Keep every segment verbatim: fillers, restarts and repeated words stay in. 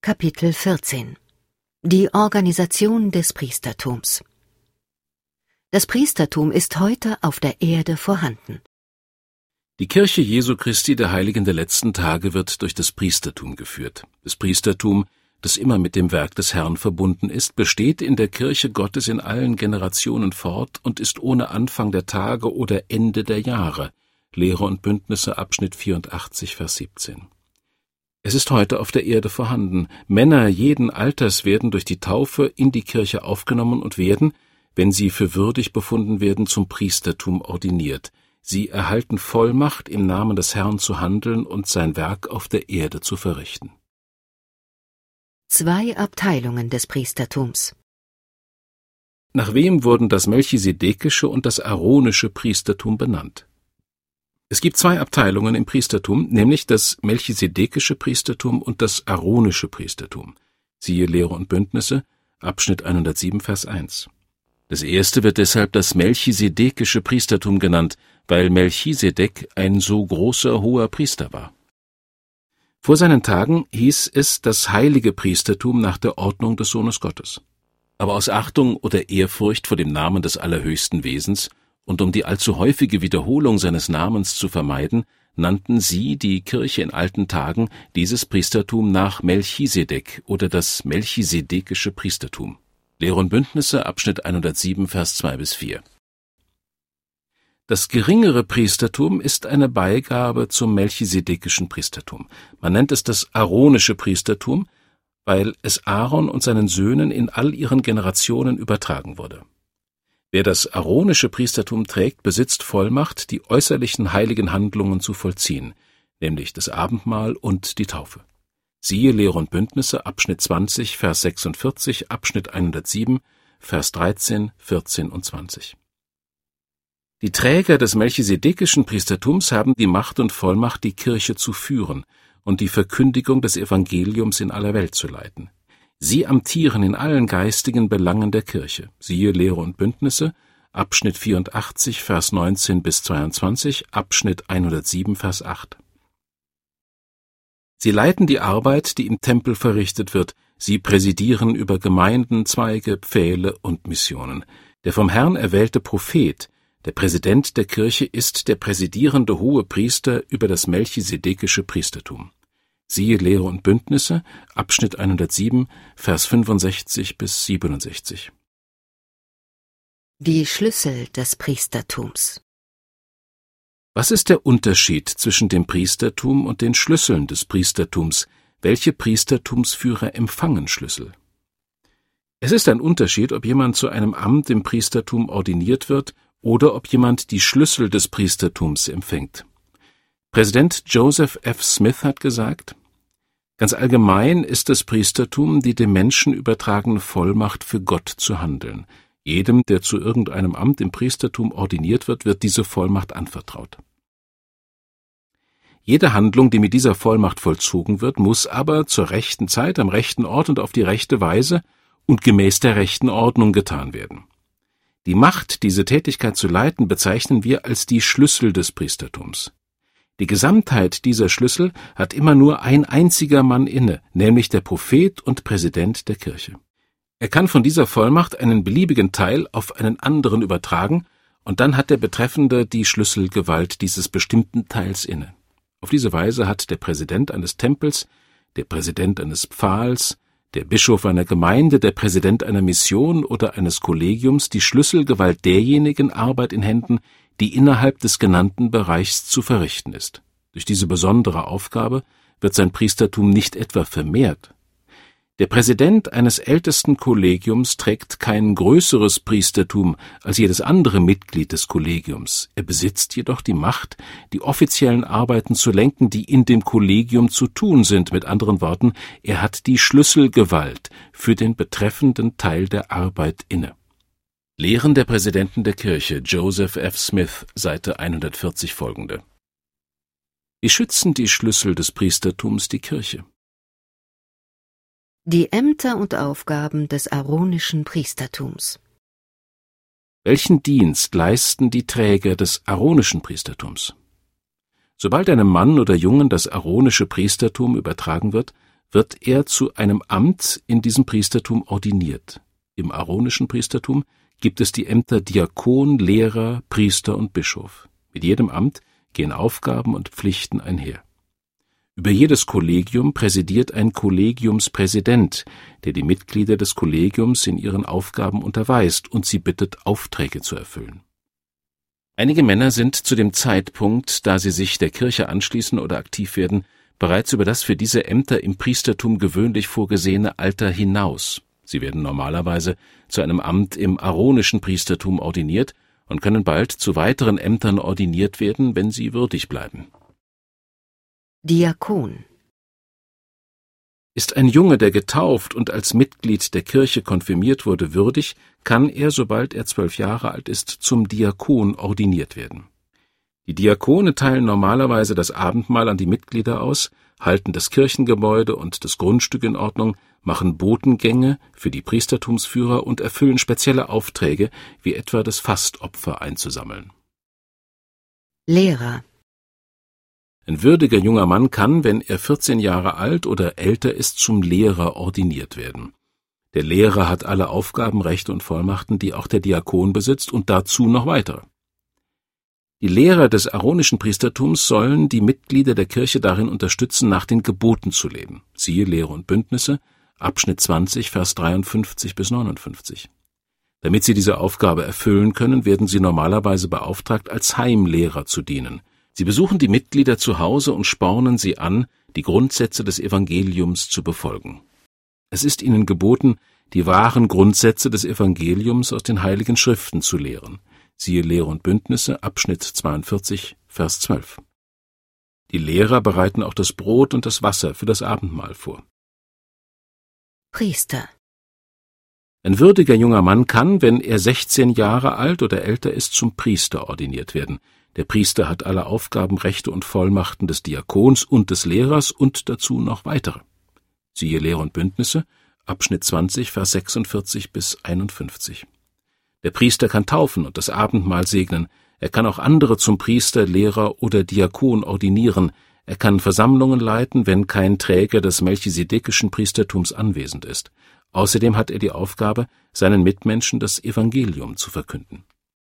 Kapitel vierzehn. Die Organisation des Priestertums. Das Priestertum ist heute auf der Erde vorhanden. Die Kirche Jesu Christi der Heiligen der letzten Tage wird durch das Priestertum geführt. Das Priestertum, das immer mit dem Werk des Herrn verbunden ist, besteht in der Kirche Gottes in allen Generationen fort und ist ohne Anfang der Tage oder Ende der Jahre. Lehre und Bündnisse, Abschnitt vierundachtzig, Vers siebzehn. Es ist heute auf der Erde vorhanden. Männer jeden Alters werden durch die Taufe in die Kirche aufgenommen und werden, wenn sie für würdig befunden werden, zum Priestertum ordiniert. Sie erhalten Vollmacht, im Namen des Herrn zu handeln und sein Werk auf der Erde zu verrichten. Zwei Abteilungen des Priestertums. Nach wem wurden das melchisedekische und das aaronische Priestertum benannt? Es gibt zwei Abteilungen im Priestertum, nämlich das melchisedekische Priestertum und das aaronische Priestertum. Siehe Lehre und Bündnisse, Abschnitt hundertsieben, Vers eins. Das erste wird deshalb das melchisedekische Priestertum genannt, weil Melchisedek ein so großer hoher Priester war. Vor seinen Tagen hieß es das heilige Priestertum nach der Ordnung des Sohnes Gottes. Aber aus Achtung oder Ehrfurcht vor dem Namen des allerhöchsten Wesens und um die allzu häufige Wiederholung seines Namens zu vermeiden, nannten sie, die Kirche in alten Tagen, dieses Priestertum nach Melchisedek oder das melchisedekische Priestertum. Lehre und Bündnisse, Abschnitt hundertsieben, Vers zwei bis vier. Das geringere Priestertum ist eine Beigabe zum melchisedekischen Priestertum. Man nennt es das aaronische Priestertum, weil es Aaron und seinen Söhnen in all ihren Generationen übertragen wurde. Wer das aaronische Priestertum trägt, besitzt Vollmacht, die äußerlichen heiligen Handlungen zu vollziehen, nämlich das Abendmahl und die Taufe. Siehe Lehre und Bündnisse, Abschnitt zwanzig, Vers sechsundvierzig, Abschnitt hundertsieben, Vers dreizehn, vierzehn und zwanzig. Die Träger des melchisedekischen Priestertums haben die Macht und Vollmacht, die Kirche zu führen und die Verkündigung des Evangeliums in aller Welt zu leiten. Sie amtieren in allen geistigen Belangen der Kirche. Siehe Lehre und Bündnisse, Abschnitt vierundachtzig, Vers neunzehn bis zweiundzwanzig, Abschnitt hundertsieben, Vers acht. Sie leiten die Arbeit, die im Tempel verrichtet wird. Sie präsidieren über Gemeinden, Zweige, Pfähle und Missionen. Der vom Herrn erwählte Prophet, der Präsident der Kirche, ist der präsidierende hohe Priester über das melchisedekische Priestertum. Siehe Lehre und Bündnisse, Abschnitt hundertsieben, Vers fünfundsechzig bis siebenundsechzig. Die Schlüssel des Priestertums. Was ist der Unterschied zwischen dem Priestertum und den Schlüsseln des Priestertums? Welche Priestertumsführer empfangen Schlüssel? Es ist ein Unterschied, ob jemand zu einem Amt im Priestertum ordiniert wird oder ob jemand die Schlüssel des Priestertums empfängt. Präsident Joseph F. Smith hat gesagt: Ganz allgemein ist das Priestertum die dem Menschen übertragene Vollmacht, für Gott zu handeln. Jedem, der zu irgendeinem Amt im Priestertum ordiniert wird, wird diese Vollmacht anvertraut. Jede Handlung, die mit dieser Vollmacht vollzogen wird, muss aber zur rechten Zeit, am rechten Ort und auf die rechte Weise und gemäß der rechten Ordnung getan werden. Die Macht, diese Tätigkeit zu leiten, bezeichnen wir als die Schlüssel des Priestertums. Die Gesamtheit dieser Schlüssel hat immer nur ein einziger Mann inne, nämlich der Prophet und Präsident der Kirche. Er kann von dieser Vollmacht einen beliebigen Teil auf einen anderen übertragen, und dann hat der Betreffende die Schlüsselgewalt dieses bestimmten Teils inne. Auf diese Weise hat der Präsident eines Tempels, der Präsident eines Pfahls, der Bischof einer Gemeinde, der Präsident einer Mission oder eines Kollegiums die Schlüsselgewalt derjenigen Arbeit in Händen, die innerhalb des genannten Bereichs zu verrichten ist. Durch diese besondere Aufgabe wird sein Priestertum nicht etwa vermehrt. Der Präsident eines ältesten Kollegiums trägt kein größeres Priestertum als jedes andere Mitglied des Kollegiums. Er besitzt jedoch die Macht, die offiziellen Arbeiten zu lenken, die in dem Kollegium zu tun sind. Mit anderen Worten, er hat die Schlüsselgewalt für den betreffenden Teil der Arbeit inne. Lehren der Präsidenten der Kirche, Joseph F. Smith, Seite hundertvierzig folgende. Wie schützen die Schlüssel des Priestertums die Kirche? Die Ämter und Aufgaben des aaronischen Priestertums. Welchen Dienst leisten die Träger des aaronischen Priestertums? Sobald einem Mann oder Jungen das aaronische Priestertum übertragen wird, wird er zu einem Amt in diesem Priestertum ordiniert. Im aaronischen Priestertum gibt es die Ämter Diakon, Lehrer, Priester und Bischof. Mit jedem Amt gehen Aufgaben und Pflichten einher. Über jedes Kollegium präsidiert ein Kollegiumspräsident, der die Mitglieder des Kollegiums in ihren Aufgaben unterweist und sie bittet, Aufträge zu erfüllen. Einige Männer sind zu dem Zeitpunkt, da sie sich der Kirche anschließen oder aktiv werden, bereits über das für diese Ämter im Priestertum gewöhnlich vorgesehene Alter hinaus. Sie werden normalerweise zu einem Amt im aaronischen Priestertum ordiniert und können bald zu weiteren Ämtern ordiniert werden, wenn sie würdig bleiben. Diakon. Ist ein Junge, der getauft und als Mitglied der Kirche konfirmiert wurde, würdig, kann er, sobald er zwölf Jahre alt ist, zum Diakon ordiniert werden. Die Diakone teilen normalerweise das Abendmahl an die Mitglieder aus, halten das Kirchengebäude und das Grundstück in Ordnung, machen Botengänge für die Priestertumsführer und erfüllen spezielle Aufträge, wie etwa das Fastopfer einzusammeln. Lehrer. Ein würdiger junger Mann kann, wenn er vierzehn Jahre alt oder älter ist, zum Lehrer ordiniert werden. Der Lehrer hat alle Aufgaben, Rechte und Vollmachten, die auch der Diakon besitzt, und dazu noch weitere. Die Lehrer des aaronischen Priestertums sollen die Mitglieder der Kirche darin unterstützen, nach den Geboten zu leben. Siehe Lehre und Bündnisse, Abschnitt zwanzig, Vers dreiundfünfzig bis neunundfünfzig. Damit sie diese Aufgabe erfüllen können, werden sie normalerweise beauftragt, als Heimlehrer zu dienen. Sie besuchen die Mitglieder zu Hause und spornen sie an, die Grundsätze des Evangeliums zu befolgen. Es ist ihnen geboten, die wahren Grundsätze des Evangeliums aus den Heiligen Schriften zu lehren. Siehe Lehre und Bündnisse, Abschnitt zweiundvierzig, Vers zwölf. Die Lehrer bereiten auch das Brot und das Wasser für das Abendmahl vor. Priester. Ein würdiger junger Mann kann, wenn er sechzehn Jahre alt oder älter ist, zum Priester ordiniert werden. Der Priester hat alle Aufgaben, Rechte und Vollmachten des Diakons und des Lehrers und dazu noch weitere. Siehe Lehre und Bündnisse, Abschnitt zwanzig, Vers sechsundvierzig bis einundfünfzig. Der Priester kann taufen und das Abendmahl segnen. Er kann auch andere zum Priester, Lehrer oder Diakon ordinieren. Er kann Versammlungen leiten, wenn kein Träger des melchisedekischen Priestertums anwesend ist. Außerdem hat er die Aufgabe, seinen Mitmenschen das Evangelium zu verkünden.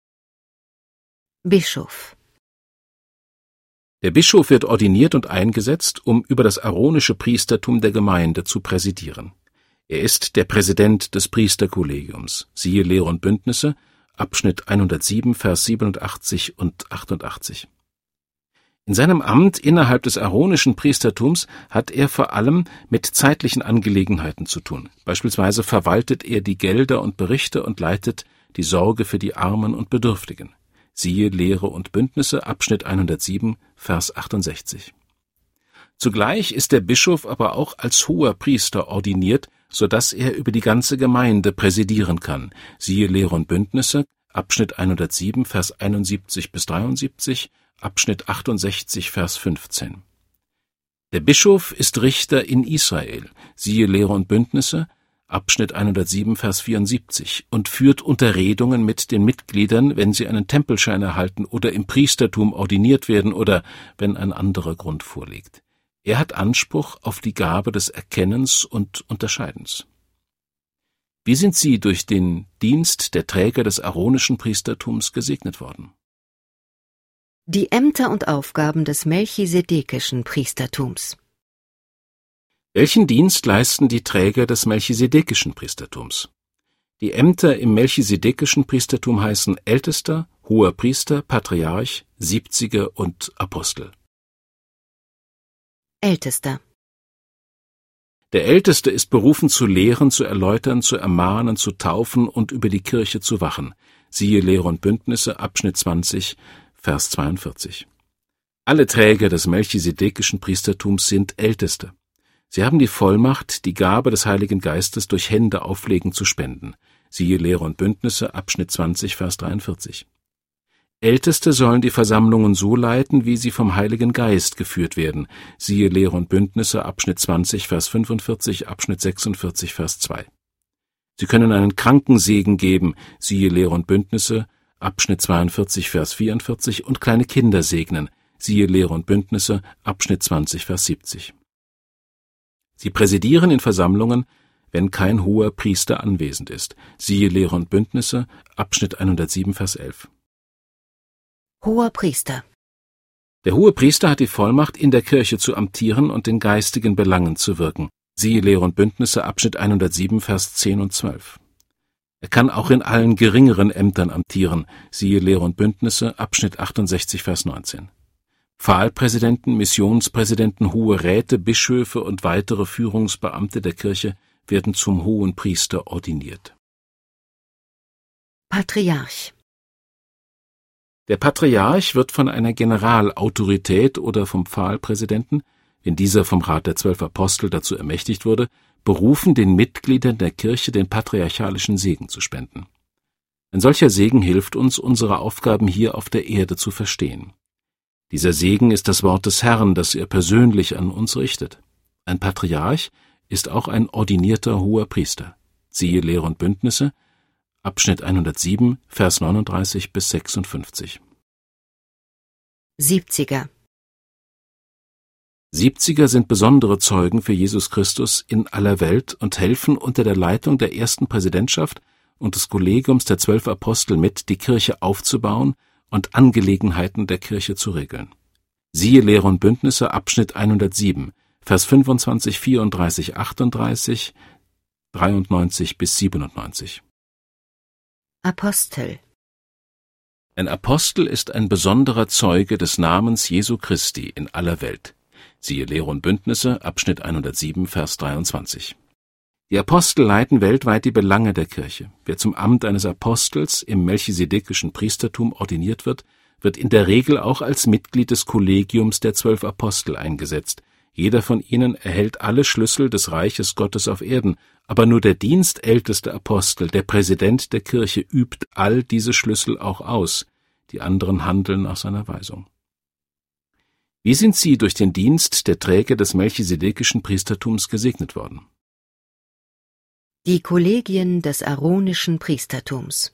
Bischof. Der Bischof wird ordiniert und eingesetzt, um über das aaronische Priestertum der Gemeinde zu präsidieren. Er ist der Präsident des Priesterkollegiums. Siehe Lehre und Bündnisse, Abschnitt hundertsieben, Vers siebenundachtzig und achtundachtzig. In seinem Amt innerhalb des aaronischen Priestertums hat er vor allem mit zeitlichen Angelegenheiten zu tun. Beispielsweise verwaltet er die Gelder und Berichte und leitet die Sorge für die Armen und Bedürftigen. Siehe Lehre und Bündnisse, Abschnitt hundertsieben, Vers achtundsechzig. Zugleich ist der Bischof aber auch als hoher Priester ordiniert, so dass er über die ganze Gemeinde präsidieren kann. Siehe Lehre und Bündnisse, Abschnitt hundertsieben, Vers einundsiebzig bis dreiundsiebzig, Abschnitt achtundsechzig, Vers fünfzehn. Der Bischof ist Richter in Israel. Siehe Lehre und Bündnisse, Abschnitt hundertsieben, Vers vierundsiebzig, und führt Unterredungen mit den Mitgliedern, wenn sie einen Tempelschein erhalten oder im Priestertum ordiniert werden oder wenn ein anderer Grund vorliegt. Er hat Anspruch auf die Gabe des Erkennens und Unterscheidens. Wie sind Sie durch den Dienst der Träger des aaronischen Priestertums gesegnet worden? Die Ämter und Aufgaben des melchisedekischen Priestertums. Welchen Dienst leisten die Träger des melchisedekischen Priestertums? Die Ämter im melchisedekischen Priestertum heißen Ältester, Hoher Priester, Patriarch, Siebziger und Apostel. Ältester. Der Älteste ist berufen zu lehren, zu erläutern, zu ermahnen, zu taufen und über die Kirche zu wachen. Siehe Lehre und Bündnisse, Abschnitt zwanzig, Vers zweiundvierzig. Alle Träger des melchisedekischen Priestertums sind Älteste. Sie haben die Vollmacht, die Gabe des Heiligen Geistes durch Hände auflegen zu spenden. Siehe Lehre und Bündnisse, Abschnitt zwanzig, Vers dreiundvierzig. Älteste sollen die Versammlungen so leiten, wie sie vom Heiligen Geist geführt werden. Siehe Lehre und Bündnisse, Abschnitt zwanzig, Vers fünfundvierzig, Abschnitt sechsundvierzig, Vers zwei. Sie können einen Krankensegen geben. Siehe Lehre und Bündnisse, Abschnitt zweiundvierzig, Vers vierundvierzig, und kleine Kinder segnen. Siehe Lehre und Bündnisse, Abschnitt zwanzig, Vers siebzig. Sie präsidieren in Versammlungen, wenn kein hoher Priester anwesend ist. Siehe Lehre und Bündnisse, Abschnitt hundertsieben, Vers elf. Hoher Priester. Der hohe Priester hat die Vollmacht, in der Kirche zu amtieren und in geistigen Belangen zu wirken. Siehe Lehre und Bündnisse, Abschnitt hundertsieben, Vers zehn und zwölf. Er kann auch in allen geringeren Ämtern amtieren. Siehe Lehre und Bündnisse, Abschnitt achtundsechzig, Vers neunzehn. Pfahlpräsidenten, Missionspräsidenten, hohe Räte, Bischöfe und weitere Führungsbeamte der Kirche werden zum hohen Priester ordiniert. Patriarch. Der Patriarch wird von einer Generalautorität oder vom Pfahlpräsidenten, wenn dieser vom Rat der Zwölf Apostel dazu ermächtigt wurde, berufen, den Mitgliedern der Kirche den patriarchalischen Segen zu spenden. Ein solcher Segen hilft uns, unsere Aufgaben hier auf der Erde zu verstehen. Dieser Segen ist das Wort des Herrn, das er persönlich an uns richtet. Ein Patriarch ist auch ein ordinierter hoher Priester. Siehe Lehre und Bündnisse, Abschnitt hundertsieben, Vers neununddreißig bis sechsundfünfzig. Siebziger. Siebziger sind besondere Zeugen für Jesus Christus in aller Welt und helfen unter der Leitung der ersten Präsidentschaft und des Kollegiums der zwölf Apostel mit, die Kirche aufzubauen und Angelegenheiten der Kirche zu regeln. Siehe Lehre und Bündnisse, Abschnitt hundertsieben, Vers fünfundzwanzig, vierunddreißig, achtunddreißig, dreiundneunzig bis siebenundneunzig. Apostel. Ein Apostel ist ein besonderer Zeuge des Namens Jesu Christi in aller Welt. Siehe Lehre und Bündnisse, Abschnitt hundertsieben, Vers dreiundzwanzig. Die Apostel leiten weltweit die Belange der Kirche. Wer zum Amt eines Apostels im melchisedekischen Priestertum ordiniert wird, wird in der Regel auch als Mitglied des Kollegiums der zwölf Apostel eingesetzt. Jeder von ihnen erhält alle Schlüssel des Reiches Gottes auf Erden, aber nur der dienstälteste Apostel, der Präsident der Kirche, übt all diese Schlüssel auch aus. Die anderen handeln nach seiner Weisung. Wie sind Sie durch den Dienst der Träger des melchisedekischen Priestertums gesegnet worden? Die Kollegien des aaronischen Priestertums.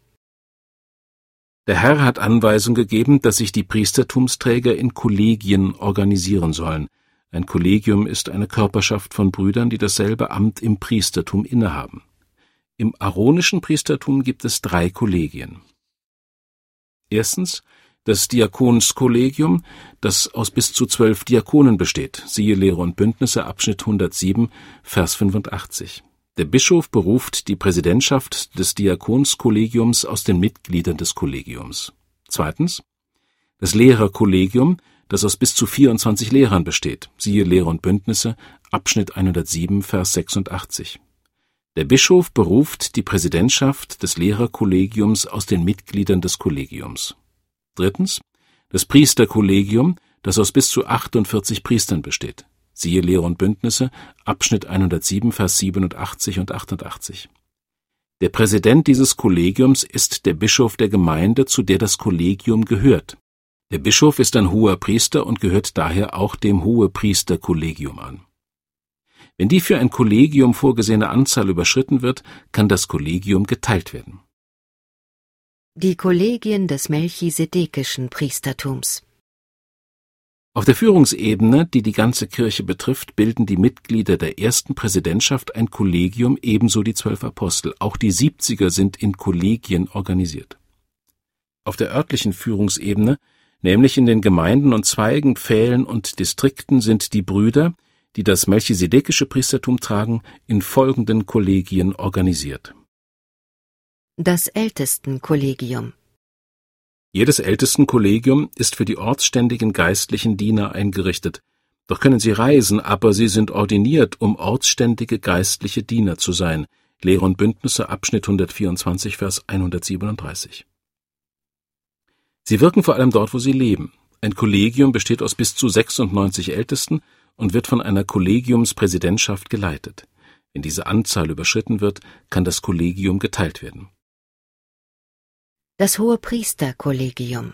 Der Herr hat Anweisung gegeben, dass sich die Priestertumsträger in Kollegien organisieren sollen. Ein Kollegium ist eine Körperschaft von Brüdern, die dasselbe Amt im Priestertum innehaben. Im aaronischen Priestertum gibt es drei Kollegien. Erstens das Diakonskollegium, das aus bis zu zwölf Diakonen besteht. Siehe Lehre und Bündnisse, Abschnitt hundertsieben, Vers fünfundachtzig. Der Bischof beruft die Präsidentschaft des Diakonskollegiums aus den Mitgliedern des Kollegiums. Zweitens das Lehrerkollegium, das aus bis zu vierundzwanzig Lehrern besteht. Siehe Lehre und Bündnisse, Abschnitt hundertsieben, Vers sechsundachtzig. Der Bischof beruft die Präsidentschaft des Lehrerkollegiums aus den Mitgliedern des Kollegiums. Drittens das Priesterkollegium, das aus bis zu achtundvierzig Priestern besteht. Siehe Lehre und Bündnisse, Abschnitt hundertsieben, Vers siebenundachtzig und achtundachtzig. Der Präsident dieses Kollegiums ist der Bischof der Gemeinde, zu der das Kollegium gehört. Der Bischof ist ein hoher Priester und gehört daher auch dem Hohepriesterkollegium an. Wenn die für ein Kollegium vorgesehene Anzahl überschritten wird, kann das Kollegium geteilt werden. Die Kollegien des melchisedekischen Priestertums. Auf der Führungsebene, die die ganze Kirche betrifft, bilden die Mitglieder der ersten Präsidentschaft ein Kollegium, ebenso die zwölf Apostel. Auch die Siebziger sind in Kollegien organisiert. Auf der örtlichen Führungsebene, nämlich in den Gemeinden und Zweigen, Pfählen und Distrikten, sind die Brüder, die das melchisedekische Priestertum tragen, in folgenden Kollegien organisiert. Das Ältestenkollegium. Jedes Ältestenkollegium ist für die ortsständigen geistlichen Diener eingerichtet. Doch können sie reisen, aber sie sind ordiniert, um ortsständige geistliche Diener zu sein. Lehre und Bündnisse, Abschnitt hundertvierundzwanzig, Vers hundertsiebenunddreißig. Sie wirken vor allem dort, wo sie leben. Ein Kollegium besteht aus bis zu sechsundneunzig Ältesten und wird von einer Kollegiumspräsidentschaft geleitet. Wenn diese Anzahl überschritten wird, kann das Kollegium geteilt werden. Das Hohepriesterkollegium.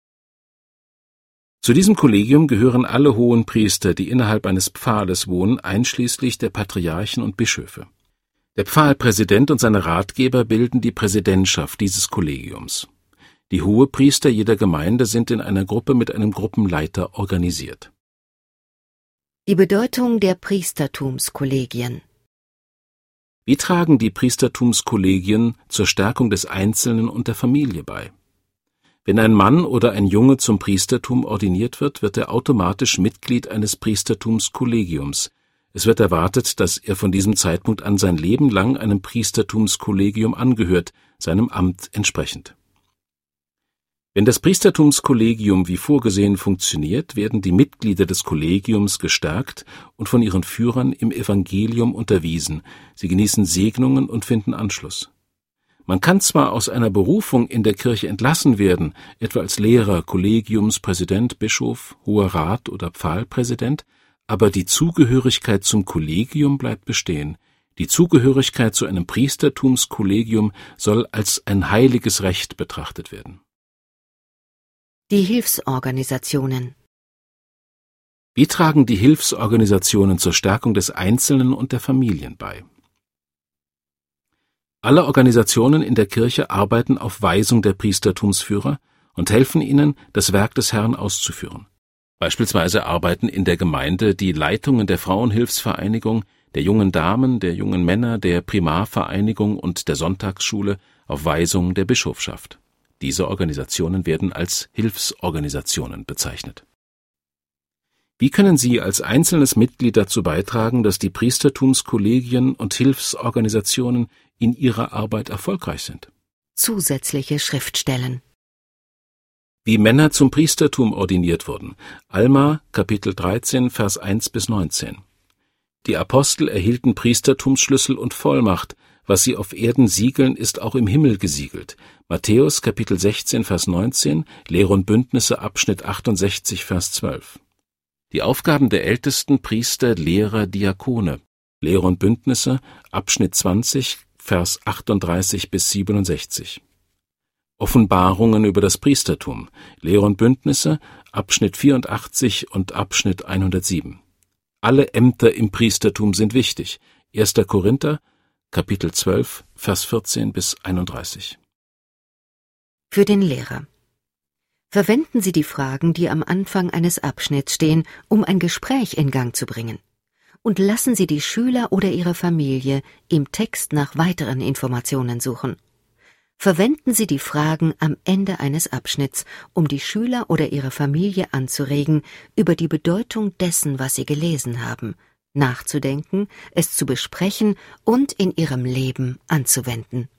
Zu diesem Kollegium gehören alle hohen Priester, die innerhalb eines Pfahles wohnen, einschließlich der Patriarchen und Bischöfe. Der Pfahlpräsident und seine Ratgeber bilden die Präsidentschaft dieses Kollegiums. Die Hohepriester jeder Gemeinde sind in einer Gruppe mit einem Gruppenleiter organisiert. Die Bedeutung der Priestertumskollegien. Wie tragen die Priestertumskollegien zur Stärkung des Einzelnen und der Familie bei? Wenn ein Mann oder ein Junge zum Priestertum ordiniert wird, wird er automatisch Mitglied eines Priestertumskollegiums. Es wird erwartet, dass er von diesem Zeitpunkt an sein Leben lang einem Priestertumskollegium angehört, seinem Amt entsprechend. Wenn das Priestertumskollegium wie vorgesehen funktioniert, werden die Mitglieder des Kollegiums gestärkt und von ihren Führern im Evangelium unterwiesen. Sie genießen Segnungen und finden Anschluss. Man kann zwar aus einer Berufung in der Kirche entlassen werden, etwa als Lehrer, Kollegiumspräsident, Bischof, Hoher Rat oder Pfahlpräsident, aber die Zugehörigkeit zum Kollegium bleibt bestehen. Die Zugehörigkeit zu einem Priestertumskollegium soll als ein heiliges Recht betrachtet werden. Die Hilfsorganisationen. Wie tragen die Hilfsorganisationen zur Stärkung des Einzelnen und der Familien bei? Alle Organisationen in der Kirche arbeiten auf Weisung der Priestertumsführer und helfen ihnen, das Werk des Herrn auszuführen. Beispielsweise arbeiten in der Gemeinde die Leitungen der Frauenhilfsvereinigung, der jungen Damen, der jungen Männer, der Primarvereinigung und der Sonntagsschule auf Weisung der Bischofschaft. Diese Organisationen werden als Hilfsorganisationen bezeichnet. Wie können Sie als einzelnes Mitglied dazu beitragen, dass die Priestertumskollegien und Hilfsorganisationen in ihrer Arbeit erfolgreich sind? Zusätzliche Schriftstellen. Wie Männer zum Priestertum ordiniert wurden. Alma, Kapitel dreizehn, Vers eins bis neunzehn. Die Apostel erhielten Priestertumsschlüssel und Vollmacht. Was sie auf Erden siegeln, ist auch im Himmel gesiegelt. Matthäus, Kapitel sechzehn, Vers neunzehn, Lehre und Bündnisse, Abschnitt achtundsechzig, Vers zwölf. Die Aufgaben der Ältesten, Priester, Lehrer, Diakone. Lehre und Bündnisse, Abschnitt zwanzig, Vers achtunddreißig bis siebenundsechzig. Offenbarungen über das Priestertum. Lehre und Bündnisse, Abschnitt vierundachtzig und Abschnitt hundertsieben. Alle Ämter im Priestertum sind wichtig. erster Korinther, Kapitel zwölf, Vers vierzehn bis einunddreißig. Für den Lehrer. Verwenden Sie die Fragen, die am Anfang eines Abschnitts stehen, um ein Gespräch in Gang zu bringen. Und lassen Sie die Schüler oder ihre Familie im Text nach weiteren Informationen suchen. Verwenden Sie die Fragen am Ende eines Abschnitts, um die Schüler oder ihre Familie anzuregen, über die Bedeutung dessen, was sie gelesen haben, nachzudenken, es zu besprechen und in ihrem Leben anzuwenden.